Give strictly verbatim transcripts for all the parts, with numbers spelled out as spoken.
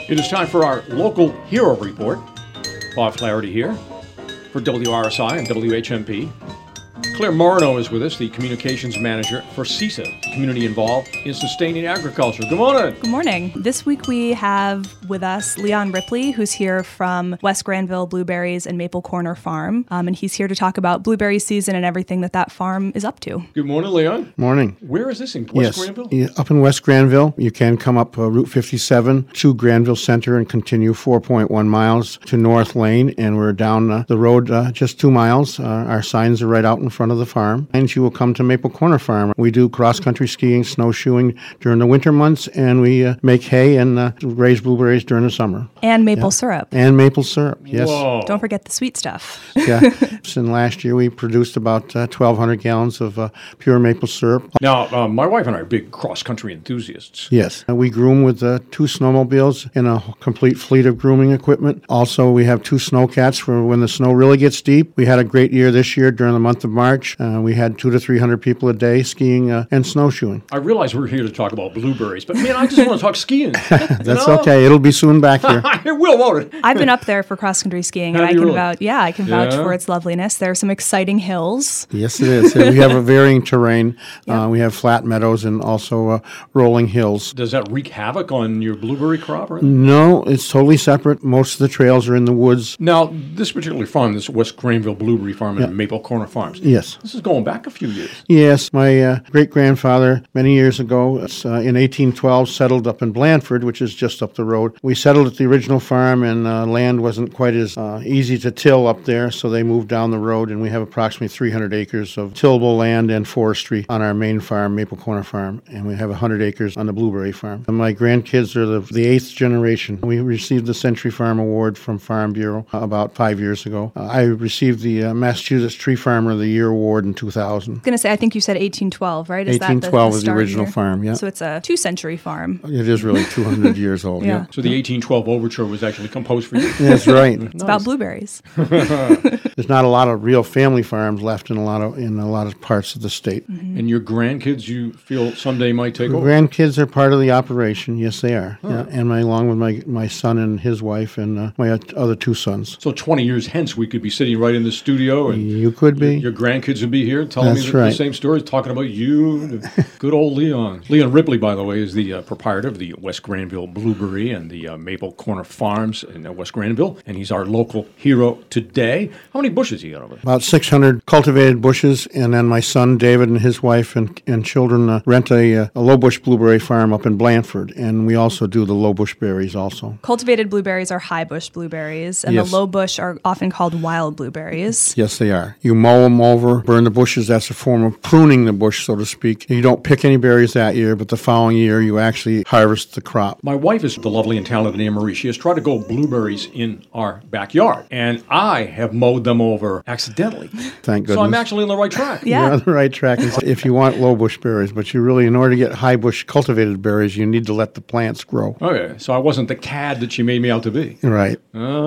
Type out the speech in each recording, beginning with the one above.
It is time for our local hero report. Bob Flaherty here for W R S I and W H M P. Claire Marino is with us, the communications manager for CISA, community involved in sustaining agriculture. Good morning. Good morning. This week we have with us Leon Ripley, who's here from West Granville Blueberries and Maple Corner Farm, um, and he's here to talk about blueberry season and everything that that farm is up to. Good morning, Leon. Morning. Where is this, in West yes. Granville? Yeah, up in West Granville. You can come up uh, Route fifty-seven to Granville Center and continue four point one miles to North Lane, and we're down uh, the road uh, just two miles. Uh, our signs are right out in front of the farm, and you will come to Maple Corner Farm. We do cross-country skiing, snowshoeing during the winter months, and we uh, make hay and uh, raise blueberries during the summer. And maple yeah. syrup. And maple syrup, yes. Whoa. Don't forget the sweet stuff. Yeah. And last year we produced about uh, twelve hundred gallons of uh, pure maple syrup. Now, uh, my wife and I are big cross-country enthusiasts. Yes. Uh, we groom with uh, two snowmobiles and a complete fleet of grooming equipment. Also, we have two snowcats for when the snow really gets deep. We had a great year this year during the month of March. Uh, we had two to three hundred people a day skiing uh, and snowshoeing. I realize we're here to talk about blueberries, but man, I just want to talk skiing. That's know? okay. It'll be soon back here. It will, won't it? I've been up there for cross-country skiing, and Have I you can really? vouch. Yeah, I can vouch Yeah? for its loveliness. There are some exciting hills. Yes, it is. Uh, we have a varying terrain. Yeah. Uh, we have flat meadows and also uh, rolling hills. Does that wreak havoc on your blueberry crop? Or No, it's totally separate. Most of the trails are in the woods. Now, this particular farm, this West Granville Blueberry Farm and Yeah. Maple Corner Farms, Yes. this is going back a few years. Yes, my uh, great-grandfather, many years ago, uh, in eighteen twelve, settled up in Blandford, which is just up the road. We settled at the original farm, and uh, land wasn't quite as uh, easy to till up there, so they moved down the road, and we have approximately three hundred acres of tillable land and forestry on our main farm, Maple Corner Farm, and we have one hundred acres on the Blueberry Farm. And my grandkids are the, the eighth generation. We received the Century Farm Award from Farm Bureau uh, about five years ago. Uh, I received the uh, Massachusetts Tree Farmer of the Year Award in two thousand. I was going to say, I think you said eighteen twelve, right? Is eighteen twelve that the, the was the start original year? farm, yeah. So it's a two-century farm. It is really two hundred years old, Yeah. yeah. So the eighteen twelve overture was actually composed for you. That's right. It's about blueberries. There's not a lot of real family farms left in a lot of in a lot of parts of the state. And your grandkids, you feel someday might take over? Grandkids are part of the operation. Yes, they are. Yeah. And my, along with my, my son and his wife and uh, my other two sons. So twenty years hence, we could be sitting right in the studio and You could be. your grandkids would be here telling That's me the, the right. same stories, talking about you, the good old Leon. Leon Ripley, by the way, is the uh, proprietor of the West Granville Blueberry and the uh, Maple Corner Farms in uh, West Granville, and he's our local hero today. How many bushes you got over there? About six hundred cultivated bushes, and then my son David and his wife and, and children uh, rent a, uh, a low bush blueberry farm up in Blandford, and we also do the low bush berries also. Cultivated blueberries are high bush blueberries, and Yes. the low bush are often called wild blueberries. Yes, they are. You mow them over, burn the bushes. That's a form of pruning the bush, so to speak. You don't pick any berries that year, but the following year you actually harvest the crop. My wife is the lovely and talented Anne Marie. She has tried to grow blueberries in our backyard, and I have mowed them over accidentally. Thank goodness. So I'm actually on the right track. Yeah. You're on the right track if you want low bush berries, but you really, in order to get high bush cultivated berries, you need to let the plants grow. Okay, so I wasn't the cad that she made me out to be. Right.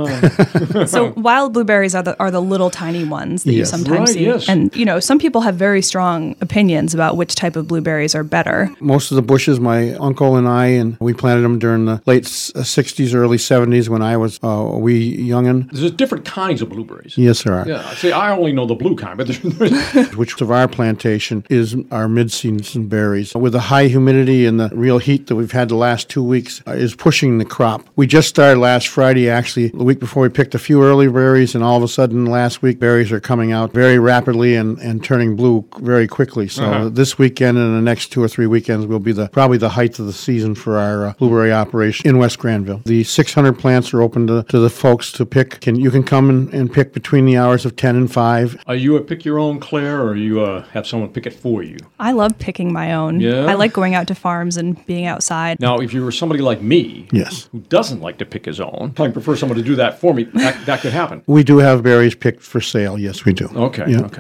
So wild blueberries are the are the little tiny ones that you Yes. sometimes Right, see. yes. And you know, some people have very strong opinions about which type of blueberries are better. Most of the bushes, my uncle and I, and we planted them during the late s- sixties, early seventies when I was uh, a wee youngin'. There's different kinds of blueberries. Yes, there are. Yeah, see, I only know the blue kind, but there's, there's Which of our plantation is our mid-season berries. With the high humidity and the real heat that we've had the last two weeks uh, is pushing the crop. We just started last Friday, actually, the week before we picked a few early berries, and all of a sudden last week berries are coming out very rapidly and, and turning blue very quickly. So Uh-huh. this weekend and the next two or three weekends will be the probably the height of the season for our uh, blueberry operation in West Granville. The six hundred plants are open to, to the folks to pick. Can You can come and, and pick between the hours of ten and five. Are you a pick your own Claire, or you uh, have someone pick it for you? I love picking my own. Yeah? I like going out to farms and being outside. Now, if you were somebody like me, Yes. who doesn't like to pick his own, I prefer someone to do that for me. That, that could happen. We do have berries picked for sale. Yes, we do. Okay, Yeah. okay.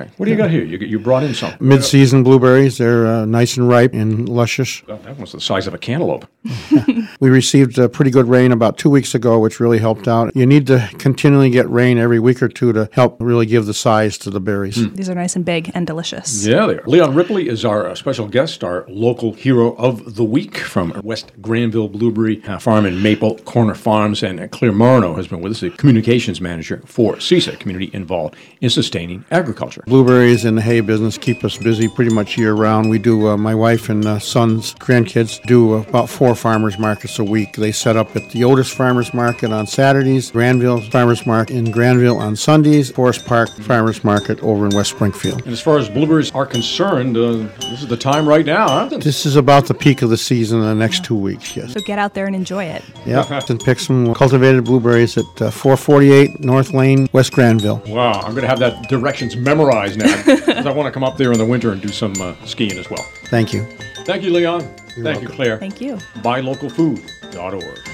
Okay. What do you got here? You you brought in some. Mid-season blueberries. They're uh, nice and ripe and luscious. Oh, that was the size of a cantaloupe. We received a pretty good rain about two weeks ago, which really helped out. You need to continually get rain every week or two to help really give the size to the berries. Mm. These are nice and big and delicious. Yeah, they are. Leon Ripley is our uh, special guest, our local hero of the week from West Granville Blueberry uh, Farm in Maple Corner Farms. And uh, Claire Marino has been with us, the communications manager for CISA, Community Involved in Sustaining Agriculture. Blueberries and the hay business keep us busy pretty much year-round. We do, uh, my wife and uh, sons, grandkids, do uh, about four farmers markets a week. They set up at the Otis Farmers Market on Saturdays, Granville Farmers Market in Granville on Sundays, Forest Park Farmers Market over in West Springfield. And as far as blueberries are concerned, uh, this is the time right now, huh? This is about the peak of the season in the next two weeks, yes. So get out there and enjoy it. Yeah, and pick some cultivated blueberries at uh, four forty-eight North Lane, West Granville. Wow, I'm going to have that directions memorized now because I want to come up there in the winter and do some uh, skiing as well. Thank you. Thank you, Leon. You're Thank welcome. you, Claire. Thank you. buy local food dot org.